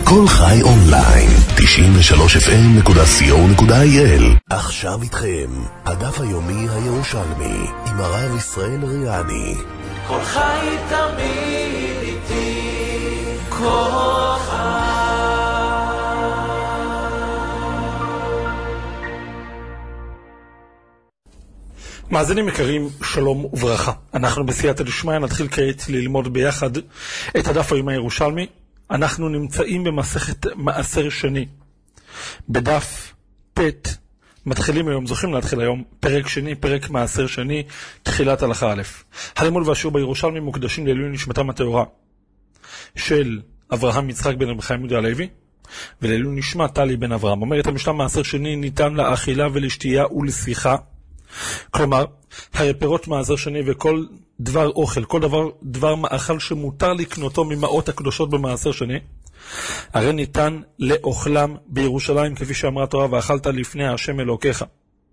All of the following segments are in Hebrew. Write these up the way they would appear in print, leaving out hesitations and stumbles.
כל חי אונליין, 93fm.co.il. עכשיו איתכם, הדף היומי הירושלמי, עם הרב ישראל ריאני. כל חי תמיד איתי, כל חי. מאזינים יקרים, שלום וברכה. אנחנו בסייעתא דשמיא נתחיל כעת ללמוד ביחד את הדף היומי הירושלמי. אנחנו נמצאים במסכת מעשר שני. בדף פ' מתחילים היום, זוכים להתחיל היום, פרק שני, פרק מעשר שני, תחילת הלכה א'. הלימוד והשיעור בירושלמי מוקדשים לעילוי נשמתם הטהורה של אברהם יצחק בן רבי חיים יהודה הלוי, ולעילוי נשמת טלי בן אברהם. אומרת המשנה, מעשר שני ניתן לאכילה ולשתייה ולשיחה. כלומר, הרי פירות מעשר שני וכל דבר אוכל, כל דבר מאכל שמותר לקנותו ממעות הקדושות במעשר שני, הרי ניתן לאוכלם בירושלים, כפי שאמרה התורה, ואכלת לפני השם אלוקיך.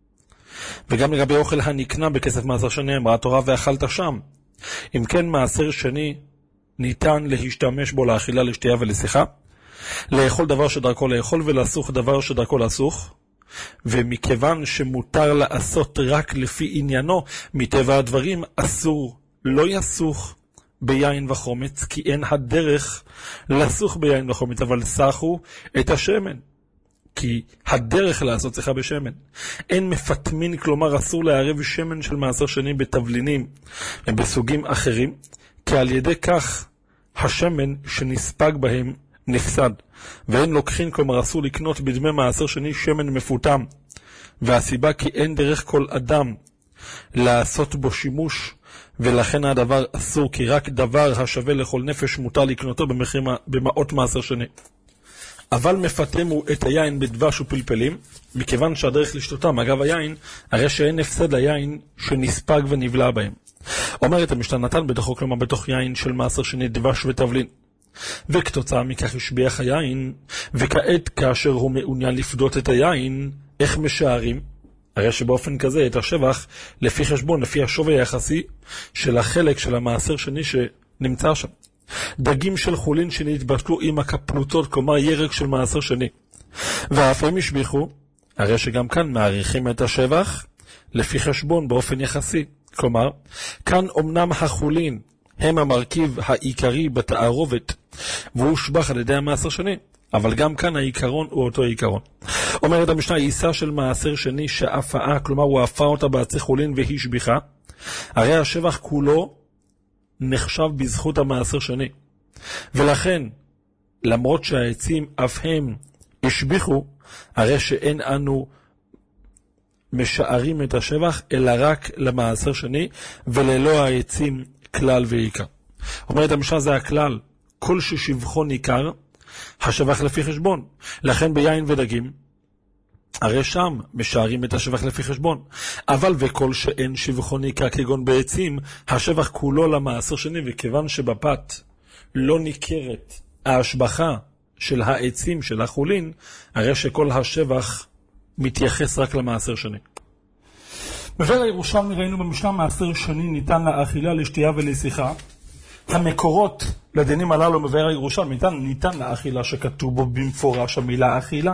וגם לגבי אוכל הנקנה בכסף מעשר שני, אמרה התורה, ואכלת שם. אם כן, מעשר שני ניתן להשתמש בו לאכילה, לשתייה ולשיחה, לאכול דבר שדרכו לאכול ולסוך דבר שדרכו לסוך, ומכיוון שמותר לעשות רק לפי עניינו, מטבע הדברים אסור לא יסוך ביין וחומץ, כי אין הדרך לסוך ביין וחומץ, אבל סחו את השמן, כי הדרך לעשות צריכה בשמן. אין מפתמין, כלומר אסור לערב שמן של מעשר שני בתבלינים ובסוגים אחרים, כי על ידי כך השמן שנספג בהם נפסד, ואין לוקחין, כלומר אסור לקנות בדמי מעשר שני שמן מפותם, והסיבה כי אין דרך כל אדם לעשות בו שימוש, ולכן הדבר אסור, כי רק דבר השווה לכל נפש מותר לקנותו במעות מעשר שני. אבל מפתמו את היין בדבש ופלפלים, מכיוון שהדרך לשתותם אגב היין, הרי שאין הפסד ליין שנספג ונבלע בהם. אומרת המשנה, נתן בתוכו, כלומר בתוך יין של מעשר שני, דבש ותבלין, וכתוצאה מכך השביח היין, וכעת כאשר הוא מעוניין לפדות את היין, איך משערים? הרי שבאופן כזה את השבח לפי חשבון, לפי השווי היחסי של החלק של המעשר שני שנמצא שם. דגים של חולין שנתבשלו עם הקפלוצות, כלומר ירק של מעשר שני, ואף הם השביחו, הרי שגם כאן מעריכים את השבח לפי חשבון באופן יחסי. כלומר, כאן אמנם החולין הם המרכיב העיקרי בתערובת, והוא הושבח על ידי המעשר שני, אבל גם כאן העיקרון הוא אותו עיקרון. אומרת המשנה, עיסה של מעשר שני שאפאה, כלומר הוא אפה אותה בעצי חולין והשביחה, הרי השבח כולו נחשב בזכות המעשר שני, ולכן למרות שהעצים אף הם השביחו, הרי שאין אנו משערים את השבח אלא רק למעשר שני וללא העצים כלל ועיקר. אומרת המשנה, זה הכלל, כל ששבחו ניכר השבח לפי חשבון, לכן ביין ודגים הרי שם משערים את השבח לפי חשבון, אבל וכל שאין שבחו ניכר כגון בעצים, השבח כולו למעשר שני, וכיוון שבפת לא ניכרת ההשבחה של העצים של החולין, הרי שכל השבח מתייחס רק למעשר שני. בבאר הירושלמי ראינו במשנה, מעשר שני ניתן לאכילה, לשתייה ולשיחה. המקורות לדינים הללו בבאר הירושלמי, ניתן לאכילה שכתוב בו במפורש המילה אכילה,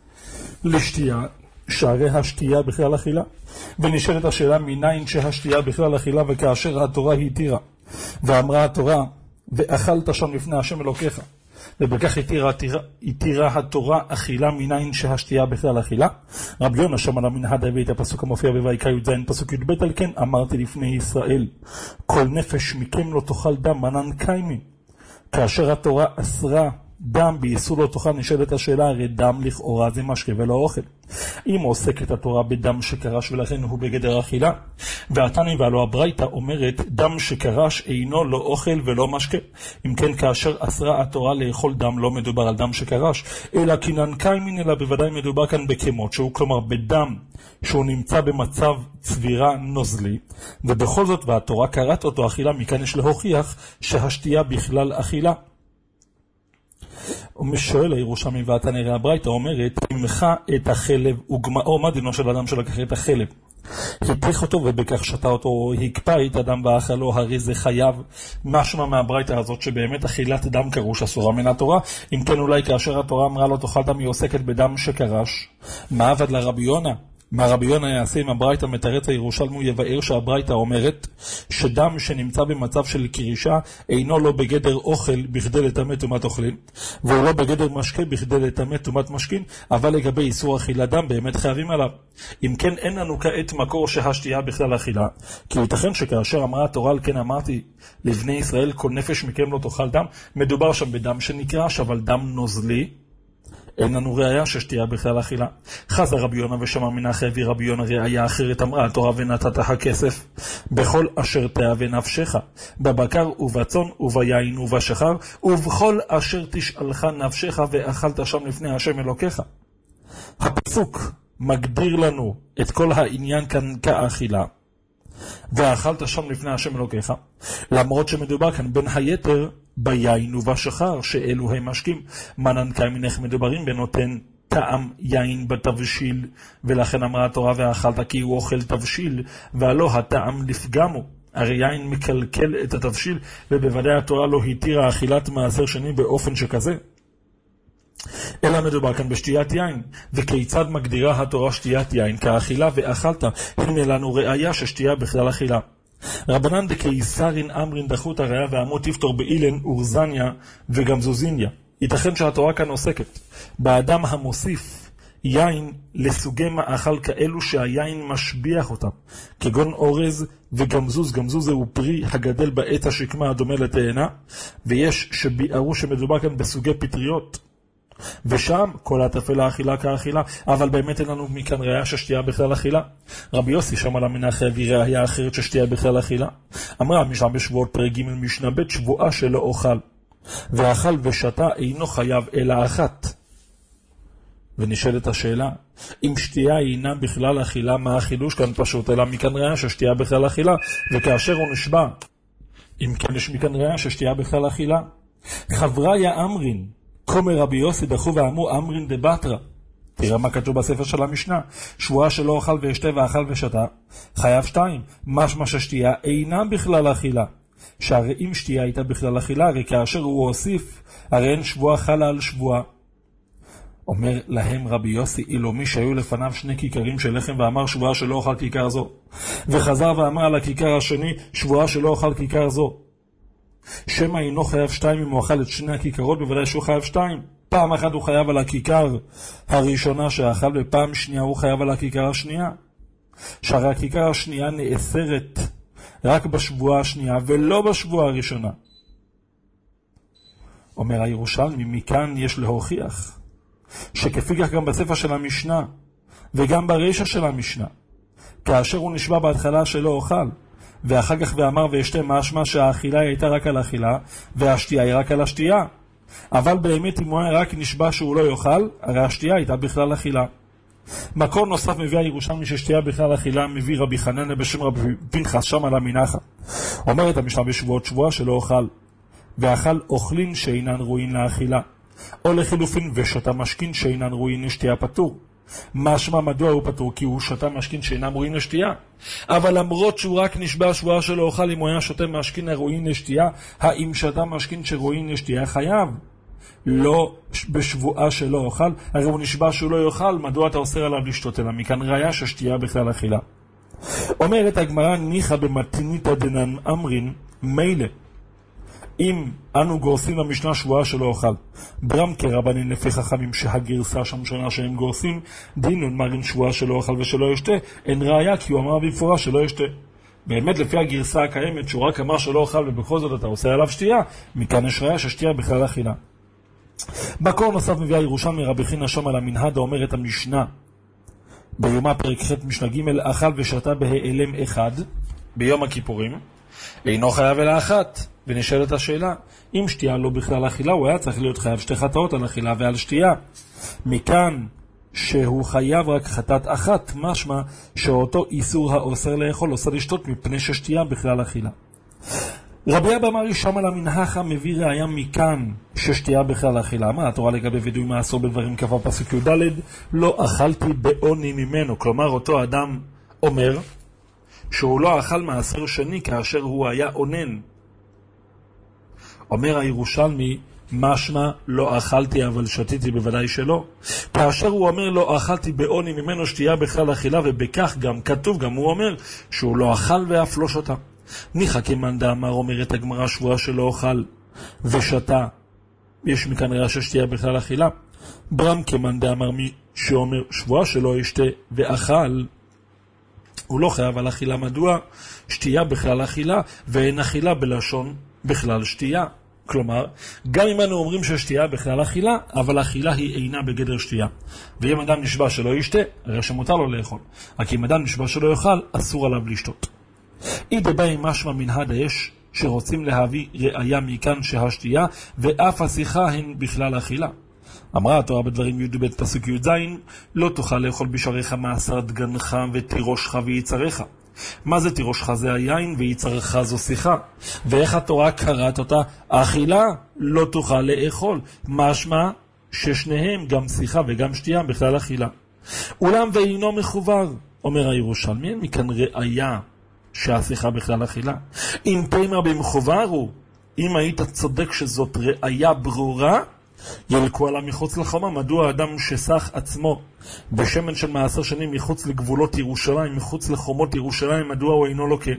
לשתייה שהרי השתייה בכלל אכילה, ונשאלת השאלה מניין שהשתייה בכלל אכילה, וכאשר התורה התירה ואמרה התורה ואכלת שם לפני השם אלוקיך, ובכך התירה התורה אכילה, מניין שהשתייה בכלל אכילה. רבי יונה שמע למנהד הביא את הפסוק המופיע בויקרא י"ז פסוק י"ב, על כן אמרתי לפני ישראל, כל נפש מכם לא תאכל דם מנן קיימי. כאשר התורה אסרה דם באיסור לא תאכל, נשאלת השאלה, הרי דם לכאורה זה משקה ולא אוכל. אם עוסקת התורה בדם שקרש ולכן הוא בגדר אכילה, והתניא והלא הברייתא אומרת דם שקרש אינו לא אוכל ולא משקה. אם כן, כאשר אסרה התורה לאכול דם, לא מדובר על דם שקרש אלא קינן קיימין, אלא בוודאי מדובר כאן בקמות, שהוא כלומר בדם שהוא נמצא במצב צבירה נוזלי, ובכל זאת והתורה קראת אותו אכילה, מכאן יש להוכיח שהשתייה בכלל אכילה. ומשואל הירושלמי והתניא והברייתא אומרת, תמחה את החלב וגמאו, מה דינו של אדם שלקח את החלב היפך אותו ובכך שתה אותו, הקפא את הדם ואכלו, הרי זה חייב. משמע מהברייתא הזאת שבאמת אכילת דם קרוש אסורה מן התורה. אם כן, אולי כאשר התורה אמרה לו תאכל דם, היא עוסקת בדם שקרש. מה עבד לרבי יונה? מה רבי יונה יעשה עם הברייתא? מתרץ הירושלמי, הוא יבאר שהברייתא אומרת שדם שנמצא במצב של קרישה אינו לא בגדר אוכל בכדי לטמא טומאת אוכלים, והוא לא בגדר משקה בכדי לטמא טומאת משקין, אבל לגבי איסור אכילת דם באמת חייבים עליו. אם כן, אין לנו כעת מקור שהשתייה בכלל אכילה, כי ייתכן שכאשר אמרה התורה על כן אמרתי לבני ישראל כל נפש מכם לא תאכל דם, מדובר שם בדם שנקרש, אבל דם נוזלי. אין לנו ראיה ששתייה בכלל אכילה. חזר רבי יונה ושמע מנחה, הביא רבי יונה ראיה אחרת, אמרה התורה ונתת הכסף בכל אשר תאווה נפשך, בבקר ובצאן וביין ובשחר, ובכל אשר תשאלך נפשך, ואכלת שם לפני השם אלוקיך. הפסוק מגדיר לנו את כל העניין כאן כאכילה, ואכלת שם לפני השם אלוקיך, למרות שמדובר כאן בין היתר ביין ובשחר, שאלו הם משקים. מנן קיימינך מדוברים בנותן טעם יין בתבשיל, ולכן אמרה התורה ואכלת כי הוא אוכל תבשיל, והלא הטעם לפגמו. הרי יין מקלקל את התבשיל, ובוודאי התורה לא התירה אכילת מעשר שני באופן שכזה. אלא מדובר כאן בשתיית יין. וכיצד מגדירה התורה שתיית יין כאכילה? ואכלת, הנה לנו ראיה ששתייה בכלל אכילה. רבנן דקייסרין אמרין דחו את הראיה ואמרו תפתור באילן אורזניה וגם זוזיניה. ייתכן שהתורה כאן עוסקת באדם המוסיף יין לסוגי מאכל כאלו שהיין משביח אותם, כגון אורז וגמזוז. גמזוז זהו פרי הגדל בעץ השקמה הדומה לתאנה, ויש שביארו שמדובר כאן בסוגי פטריות, ושם כל התפל האכילה כאכילה, אבל באמת אין לנו מכאן ראיה ששתייה בכלל אכילה. רבי יוסי שם על המנחה הביא ראיה אחרת ששתייה בכלל אכילה. אמרה המשנה בשבועות פרק ג' משנה ב', שבועה שלא אוכל ואכל ושתה אינו חייב אלא אחת. ונשאלת השאלה, אם שתייה אינה בכלל אכילה, מה החידוש כאן? פשוט אלא מכאן ראיה ששתייה בכלל אכילה, וכאשר הוא נשבע, אם כן יש מכאן ראיה ששתייה בכלל אכילה. חבריה אמרין קומר רבי יוסי דחו ואמרו אמרין דבטרה. תראה מה כתוב בספר של המשנה, שבועה שלא אוכל וישתה ואכל ושתה חייב 2. משמע ששתייה אינה בכלל אכילה, שהרי אם שתייה הייתה בכלל אכילה, הרי כאשר הוא הוסיף, הרי אין שבועה חלה על שבועה. אומר להם רבי יוסי, אילו מי שהיו לפניו 2 כיכרים של לחם ואמר שבועה שלא אוכל כיכר זו, וחזר ואמר על הכיכר השני שבועה שלא אוכל כיכר זו, שמה אינו חייב 2 אם הוא אכל את 2 הכיכרות? בוודאי שהוא חייב 2. פעם אחת הוא חייב על הכיכר הראשונה שאכל, ופעם שנייה הוא חייב על הכיכר השנייה, שהרי הכיכר השנייה נאסרת רק בשבועה השנייה ולא בשבועה הראשונה. אומר הירושלמי, מכאן יש להוכיח שכפי כך גם בספר של המשנה וגם ברישה של המשנה, כאשר הוא נשבע בהתחלה שלא אוכל ואחר כך ואמר וישתה, משמע שהאכילה הייתה רק על האכילה והשתייה היא רק על השתייה. אבל באמת אם הוא היה רק נשבע שהוא לא יאכל, הרי השתייה הייתה בכלל אכילה. מקור נוסף מביא הירושלמי ששתייה בכלל אכילה, מביא רבי חנניה בשם רבי פנחס שם על המנחה. אומרת המשנה בשבועות שבועה שלא אוכל ואכל אוכלין שאינן ראוין לאכילה, או לחילופין ושתה משכין שאינן ראוין לשתייה, פטור. משמע מדוע הוא פטור? כי הוא שתה משכין שאינם ראוין לשתייה. אבל למרות שהוא רק נשבע שבועה שלא אוכל, אם הוא היה שותה משכין הראוין לשתייה, האם שתה משכין שראוין לשתייה חייב? לא בשבועה שלא אוכל, הרי הוא נשבע שהוא לא יאכל, מדוע אתה אוסר עליו לשתות? אלא מכאן ראיה ששתייה בכלל אכילה. אומרת הגמרא, ניחא במתניתא דנן אמרין מילא, אם אנו גורסים למשנה שבועה שלא אוכל, ברם כרבנין לפי חכמים שהגרסה שם שונה שהם גורסים, דינון מרין שבועה שלא אוכל ושלא ישתה, אין ראיה כי הוא אמר במפורש שלא ישתה. באמת לפי הגרסה הקיימת שהוא רק אמר שלא אוכל ובכל זאת אתה עושה עליו שתייה, מכאן יש ראיה ששתייה בכלל אכילה. מקור נוסף מביא הירושלמי רבי חינה שם על המנהד, אומרת המשנה ביומא פרק ח' משנה ג', אכל ושתה בהיעלם אחד ביום הכיפורים אינו חייב אלא אחת. ונשאלת השאלה, אם שתייה לא בכלל אכילה, הוא היה צריך להיות חייב 2 חטאות על אכילה ועל שתייה. מכאן שהוא חייב רק חטאת אחת, משמע שאותו איסור האוסר לאכול אוסר לשתות, מפני ששתייה בכלל אכילה. רבי אבא מרי שם על המנחה מביא ראיה מכאן ששתייה בכלל אכילה. מה התורה לגבי וידוי מעשור בדברים כ"ו פסוק י"ד, לא אכלתי בעוני ממנו. כלומר אותו אדם אומר שהוא לא אכל מעשר שני כאשר הוא היה עונן. אומר הירושלמי, משמע לא אכלתי אבל שתיתי בוודאי שלא. כאשר הוא אומר לא אכלתי בעוני ממנו שתייה בכלל אכילה, ובכך גם כתוב, גם הוא אומר שהוא לא אכל ואף לא שתה. ניחא כמאן דאמר, אומרת הגמרא, שבועה שלא אוכל ושתה, יש מכאן ראיה ששתייה בכלל אכילה. ברם כמאן דאמר, מי שאומר שבועה שלא ישתה ואכל, הוא לא חייב על אכילה. מדוע? שתייה בכלל אכילה, ואין אכילה בלשון בכלל שתייה. כלומר, גם אם אנו אומרים ששתייה בכלל אכילה, אבל אכילה היא אינה בגדר שתייה. ואם אדם נשבע שלא ישתה, הרי שמותר לו לאכול. רק אם אדם נשבע שלא יאכל, אסור עליו לשתות. אידה באי משמע מן הדה, יש שרוצים להביא ראיה מכאן שהשתייה ואף השיחה הן בכלל אכילה. אמרה התורה בדברים י"ב פסוק י"ז, לא תוכל לאכול בשעריך מעשר דגנך ותירושך ויצריך. מה זה תירושך? זה היין, ויצריך זו שיחה. ואיך התורה קראת אותה? אכילה לא תוכל לאכול. משמע ששניהם, גם שיחה וגם שתייה, בכלל אכילה. אולם ואינו מחובר, אומר הירושלמי, אין מכאן ראיה שהשיחה בכלל אכילה. אם תימא במחובר הוא, אם היית צודק שזאת ראיה ברורה, ילקו עליו מחוץ לחומה. מדוע אדם שסח עצמו בשמן של מעשר שנים מחוץ לגבולות ירושלים, מחוץ לחומות ירושלים, מדוע הוא אינו לוקה?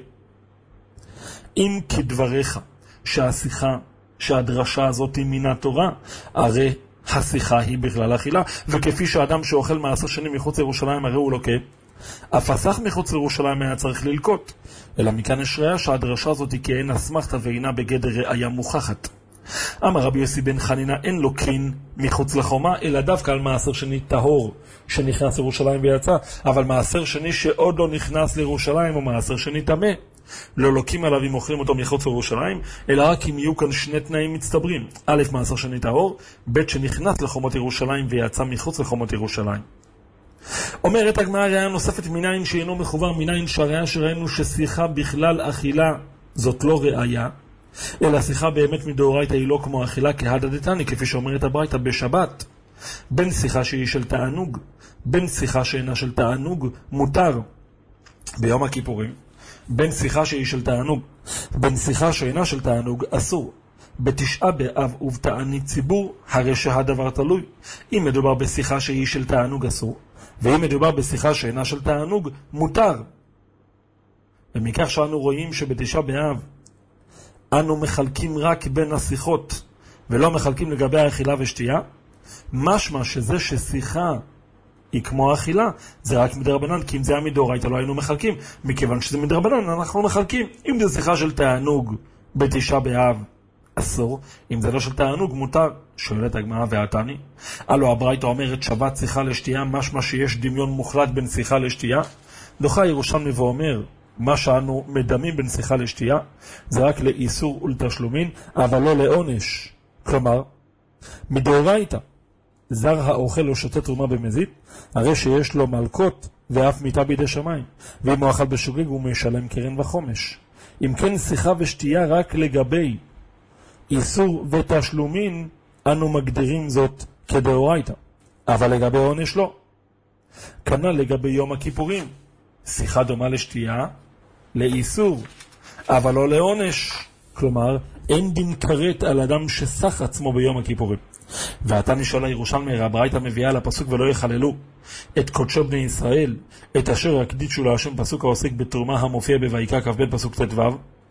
אם כדבריך שהשיחה, שהדרשה הזאת היא מן התורה, הרי השיחה היא בכלל אכילה, וכפי שאדם שאוכל מעשר שנים מחוץ לירושלים הרי הוא לוקה, אף הסך מחוץ לירושלים היה צריך ללקות. אלא מכאן יש ראיה שהדרשה הזאת היא כאין אסמכתא ואינה בגדר ראיה מוכחת. אמר רבי יוסי בן חנינא, אין לוקין מחוץ לחומה, אלא דווקא על מעשר שני טהור שנכנס לירושלים ויצא, אבל מעשר שני שעוד לא נכנס לירושלים או מעשר שני טמא, לא לוקים עליו אם אוכלים אותו מחוץ לירושלים, אלא רק אם יהיו כאן שני תנאים מצטברים. א', מעשר שני טהור, ב', שנכנס לחומות ירושלים ויצא מחוץ לחומות ירושלים. אומרת הגמרא, ראיה נוספת מניין שאינו מחובר, מניין שהראיה שראינו ששיחה בכלל אכילה זאת לא ראיה, אלא שיחה באמת מדאורייתא היא לא כמו אכילה כהדא דתני, כפי שאומרת הברייתא בשבת. בין שיחה שהיא של תענוג, בין שיחה שאינה של תענוג מותר ביום הכיפורים, בין שיחה שהיא של תענוג, בין שיחה שאינה של תענוג אסור. בתשעה באב ובתענית ציבור, הרי שהדבר תלוי. אם מדובר בשיחה שהיא של תענוג אסור, ואם מדובר בשיחה שאינה של תענוג מותר. ומכך שאנו רואים שבתשעה באב אנו מחלקים רק בין השיחות ולא מחלקים לגבי האכילה ושתייה, משמע שזה ששיחה היא כמו האכילה זה רק מדרבנן, כי אם זה היה מדאורייתא לא היינו מחלקים. מכיוון שזה מדרבנן אנחנו מחלקים. אם זה שיחה של תענוג בתשעה באב אסור, אם זה לא של תענוג מותר. שואלת הגמרא, והתני? הלא הברייתא אומרת שבת שיחה לשתייה, משמע שיש דמיון מוחלט בין שיחה לשתייה. דוחה ירושלמי ואומר, מה שאנו מדמים בין שיחה לשתייה זה רק לאיסור ולתשלומין, אבל לא לעונש. כלומר, מדאורייתא זר האוכל או שותה תרומה במזיד, הרי שיש לו מלקות ואף מיתה בידי שמיים, ואם הוא אכל בשוגג הוא משלם קרן וחומש. אם כן שיחה ושתייה רק לגבי איסור ותשלומין, אנו מגדירים זאת כדאורייתא, אבל לגבי עונש לא. כנ"ל לגבי יום הכיפורים, שיחה דומה לשתייה לאיסור, אבל לא לעונש. כלומר, אין דין כרת על אדם שסח עצמו ביום הכיפורים. ואתה נשאל הירושלמי, הברייתא מביאה לפסוק ולא יחללו את קודשי בני ישראל, את אשר יקדישו להשם, פסוק העוסק בתרומה המופיע בויקרא כ"ב פסוק ט"ו.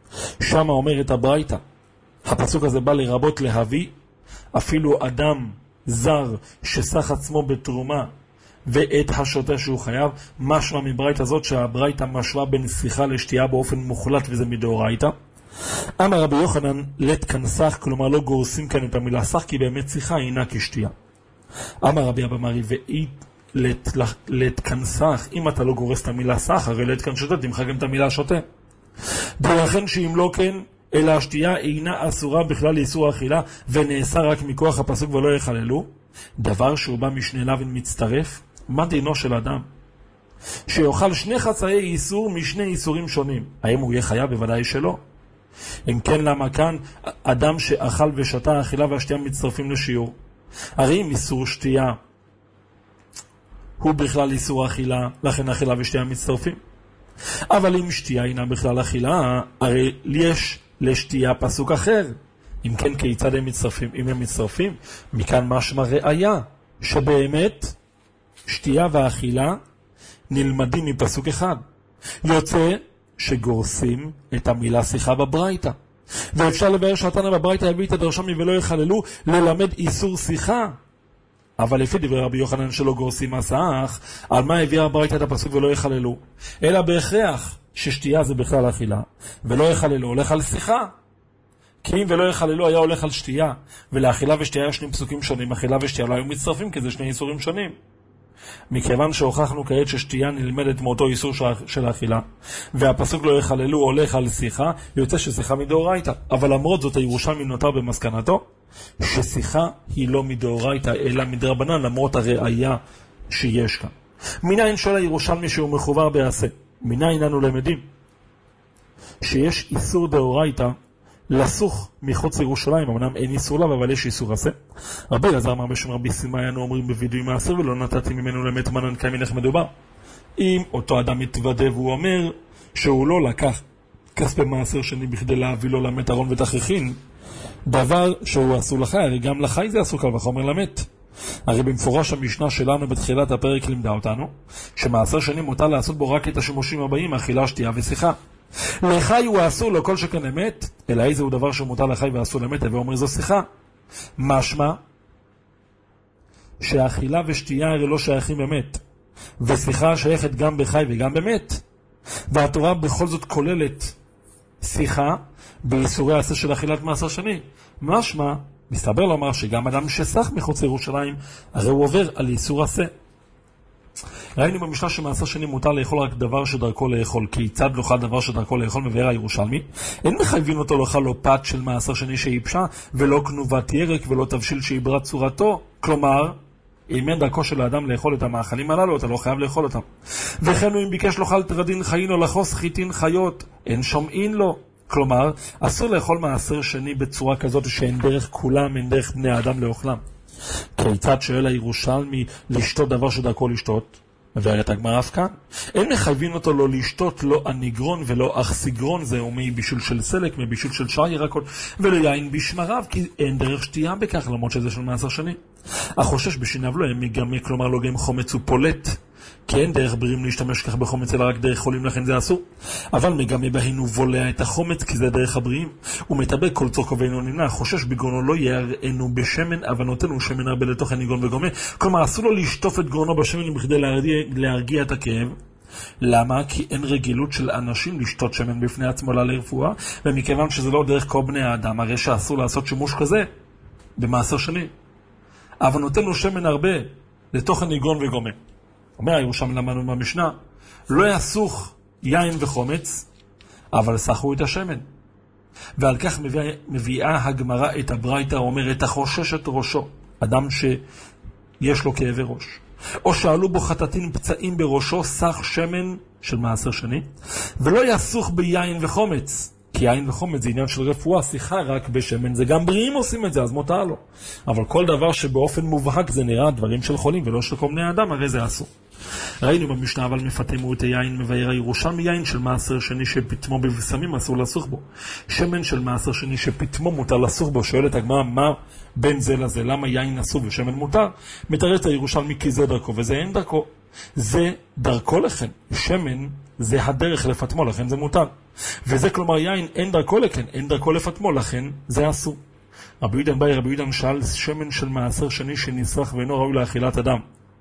שם אומרת הברייתא, הפסוק הזה בא לרבות להביא אפילו אדם זר שסח עצמו בתרומה ואת השוטה שהוא חייב. משמע מברייתא הזאת שהברייתא משווה בין שיחה לשתייה באופן מוחלט, וזה מדאורייתא. אמר רבי יוחנן, לית כאן סח, כלומר לא גורסים כאן את המילה סח, כי באמת שיחה אינה כשתייה. אמר רבי אבא מרי, ואי לית כאן סח, אם אתה לא גורס את המילה סח, הרי לית כאן שוטה, תמחק גם את המילה שוטה. ולכן שאם לא כן, אלא השתייה אינה אסורה בכלל לאיסור האכילה, ונאסר רק מכוח הפסוק ולא יחללו, דבר שהוא בא משני לוין מצטרף. מה דינו של אדם שיאכל שני חצאי איסור משני איסורים שונים? האם הוא יהיה חייב? בוודאי שלא. אם כן, למה כאן אדם שאכל ושתה, האכילה והשתייה מצטרפים לשיעור? הרי אם איסור שתייה הוא בכלל איסור האכילה, לכן האכילה ושתייה מצטרפים. אבל אם שתייה אינה בכלל אכילה, הרי יש לשתייה פסוק אחר. אם כן, כיצד הם מצטרפים? אם הם מצטרפים, מכאן משמע ראיה, שבאמת שתייה ואכילה נלמדים מפסוק אחד. יוצא שגורסים את המילה שיחה בברייתא. ואפשר לבאר שהתנא בברייתא הביא את הדרשמי ולא יחללו ללמד איסור שיחה. אבל לפי דברי רבי יוחנן שלא גורסים מסך, על מה הביאה הברייתא את הפסוק ולא יחללו? אלא בהכרח ששתייה זה בכלל אכילה, ולא יחללו הולך על שיחה. כי אם ולא יחללו היה הולך על שתייה, ולאכילה ושתייה יש שני פסוקים שונים, אכילה ושתייה לא היו מצטרפים, כי זה שני איסורים שונים. מכיוון שהוכחנו כעת ששתייה נלמדת מאותו איסור של האכילה, והפסוק לא יחללו הולך על שיחה, יוצא ששיחה מדאורייתא. אבל למרות זאת הירושלמי נותר במסקנתו, ששיחה היא לא מדאורייתא אלא מדרבנן, למרות הראיה שיש כאן. מניין שואל הירושלמי שהוא מחובר בעשה? מניין אנו למדים שיש איסור דאורייתא לסוך מחוץ לירושלים, אמנם אין איסור לאו, אבל יש איסור עשה. רבי אלעזר אמר בשם רבי סימאי, אנו אומרים בווידוי מעשר ולא נתתי ממנו למת מנן, כמינך מדובר. אם אותו אדם מתוודה והוא אומר שהוא לא לקח כספי מעשר שני בכדי להביא לו למת ארון ותכריכין, דבר שהוא אסור לחי, הרי גם לחי זה אסור קל וחומר למת. הרי במפורש המשנה שלנו בתחילת הפרק לימדה אותנו שמעשר שני מותר לעשות בו רק את השימושים הבאים, אכילה, שתייה ושיחה. לחי הוא אסור לו כל שכן אמת, אלא איזה הוא דבר שמותר לחי ואסור למת, ואומר זו שיחה. משמע שהאכילה ושתייה הרי לא שייכים באמת, ושיחה שייכת גם בחי וגם באמת, והתורה בכל זאת כוללת שיחה באיסורי העשה של אכילת מעשר שני. משמע, מסתבר לומר שגם אדם שסח מחוץ לירושלים, הרי הוא עובר על איסור עשה. ראינו במשנה שמעשר שני מותר לאכול רק דבר שדרכו לאכול. כיצד נאכל דבר שדרכו לאכול? מבאר הירושלמי, אין מחייבים אותו לאכול לא פת של מעשר שני שיבשה, ולא כנובת ירק, ולא תבשיל שיברה צורתו. כלומר, אם אין דרכו של האדם לאכול את המאכלים הללו, אתה לא חייב לאכול אותם. וכן הוא אם ביקש לאכול תרדין חיים או לחוס חיטין חיות, אין שומעין לו. כלומר, אסור לאכול מעשר שני בצורה כזאת שאין דרך כולם, אין דרך בני האדם לאוכלם. כיצד שואל הירושלמי לשתות דבר שדרכו לשתות? מבארת הגמרא אף כאן, אין מחייבים אותו לא לשתות לא הניגרון ולא אכסיגרון, זהו מבישול של סלק, מבישול של שאר ירקות, ולא יין בשמריו, כי אין דרך שתייה בכך, למרות שזה של מעשר שני. החושש בשיניו לא הם מגמה, כלומר לא גם חומץ ופולט, כי אין דרך בריאים להשתמש כך בחומץ, אלא רק דרך חולים, לכן זה אסור. אבל מגמה בהן הוא בולע את החומץ, כי זה דרך הבריאים. הוא מטבק כל צורכו ואינו נמנע, חושש בגרונו לא ירענו בשמן, אבל נותנו שמן הרבה לתוך הניגון וגומה. כלומר, אסור לו לשטוף את גרונו בשמן בכדי להרגיע את הכאב. למה? כי אין רגילות של אנשים לשתות שמן בפני עצמו לרפואה, ומכיוון שזה לא דרך כל בני האדם, הרי שאסור לעשות שימוש כזה במעשר שני. אבל נותנו שמן הרבה לתוך הניגון וגומה. אומר הירושלמי למדנו במשנה, לא יסוך יין וחומץ, אבל סחו את השמן. ועל כך מביאה הגמרא את הברייתא, אומרת, החושש את ראשו, אדם שיש לו כאבי ראש, או שעלו בו חטטין פצעים בראשו, סח שמן של מעשר שני, ולא יסוך ביין וחומץ, כי יין וחומץ זה עניין של רפואה, שיחה רק בשמן, זה גם בריאים עושים את זה, אז מותר לו. אבל כל דבר שבאופן מובהק זה נראה דברים של חולים ולא של כל בני אדם, הרי זה אסור. ראינו במשנה, אבל מפתמו את היין, מבאר הירושלמי, יין של מעשר שני שפתמו בבשמים אסור לסוך בו. שמן של מעשר שני שפתמו מותר לסוך בו. שואלת הגמרא, מה בין זה לזה? למה יין אסור ושמן מותר? מתרץ הירושלמי, כי זה דרכו וזה אין דרכו. זה דרכו לכן, שמן זה הדרך לפתמו, לכן זה מותר. וזה כלומר יין אין דרכו לכן, אין דרכו לפתמו, לכן זה אסור. רבי יהודה באי, רבי יהודה שאל, שמן של מעשר שני שנשרח ואינו ראוי לאכילת אדם,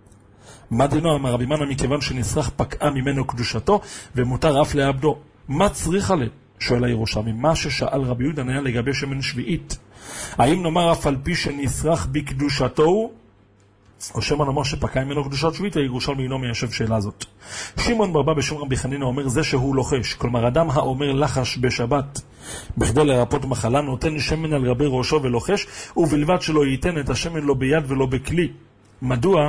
מה דינו? אמר רבי מנה, מכיוון שנשרח פקעה ממנו קדושתו ומותר אף לאבדו. מה צריך עליהם? שואל הירושלמי, מה ששאל רבי יהודה היה לגבי שמן שביעית, האם נאמר אף על פי שנשרח בקדושתו, או שמא נאמר שפקע ממנו קדושת שביעית? הירושלמי אינו מיישב שאלה זאת. שמעון בר אבא בשם רבי חנינא אומר, זה שהוא לוחש, כלומר אדם האומר לחש בשבת בכדי לרפות מחלה, נותן שמן על גבי ראשו ולוחש, ובלבד שלא ייתן את השמן לא ביד ולא בכלי. מדוע?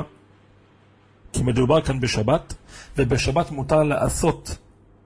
כי מדובר כאן בשבת, ובשבת מותר לעשות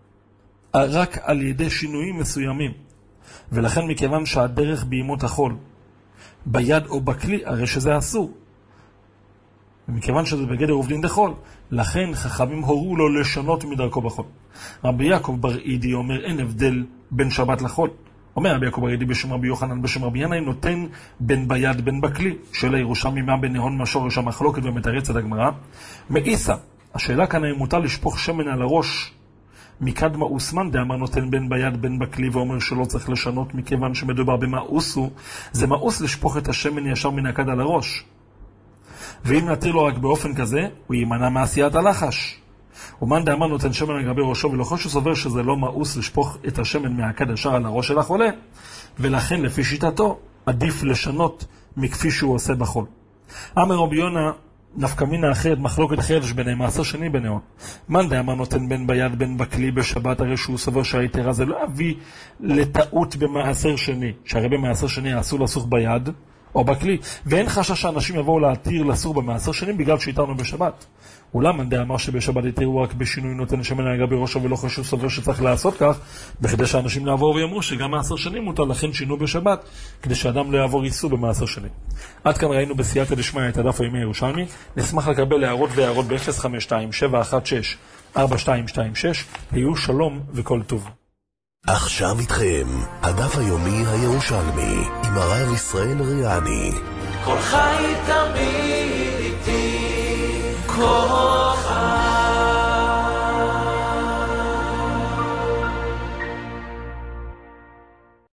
רק על ידי שינויים מסוימים, ולכן מכיוון שהדרך בימות החול ביד או בכלי, הרי שזה אסור. ומכיוון שזה בגדר עובדין דחול, לכן חכמים הורו לו לשנות מדרכו בחול. רבי יעקב בר אידי אומר אין הבדל בין שבת לחול. אומר רבי יעקב בר אידי בשם רבי יוחנן בשם רבי ינאי נותן בין ביד בין בכלי. שאלה ירושלמי מה בין נהון משורש המחלוקת ומתרצת הגמרא. מאיסה, השאלה כאן האם מותר לשפוך שמן על הראש מקדמה אוסמן דאמר נותן בין ביד בין בכלי ואומר שלא צריך לשנות מכיוון שמדובר במאוס זה מאוס לשפוך את השמן ישר מן הכד על הראש. ואם נתיר לו רק באופן כזה, הוא יימנע מעשיית הלחש. ומאן דאמר נותן שמן על גבי ראשו ולחוש שסובר שזה לא מאוס לשפוך את השמן מהכד ישר על הראש של החולה, ולכן לפי שיטתו עדיף לשנות מכפי שהוא עושה בחול. אמר רבי יונה נפקא מינה אחרת מחלוקת אחרת ביניהם מעשר שני ביניהם. מאן דאמר נותן בין ביד בין בכלי בשבת הרי שהוא סובר שהיתרה זה לא יביא לטעות במעשר שני, שהרי במעשר שני אסור לסוך ביד או בכלי, ואין חשש שאנשים יבואו להתיר לסור במעשר שני בגלל שהתרנו בשבת. אולם מאן דאמר שבשבת יתירו רק בשינוי נותן שמן על גבי ראשו ולא חושב סובר שצריך לעשות כך, בכדי שאנשים יעברו ויאמרו שגם מעשר שני מותר לכן שינו בשבת, כדי שאדם לא יעבור איסור במעשר שני. עד כאן ראינו בסייעתא דשמיא את הדף היומי הירושלמי. נשמח לקבל הערות והערות ב-052-716-4226. היו שלום וכל טוב. עכשיו איתכם הדף היומי הירושלמי עם הרב ישראל ריאני. כל חי תמיד איתי, כל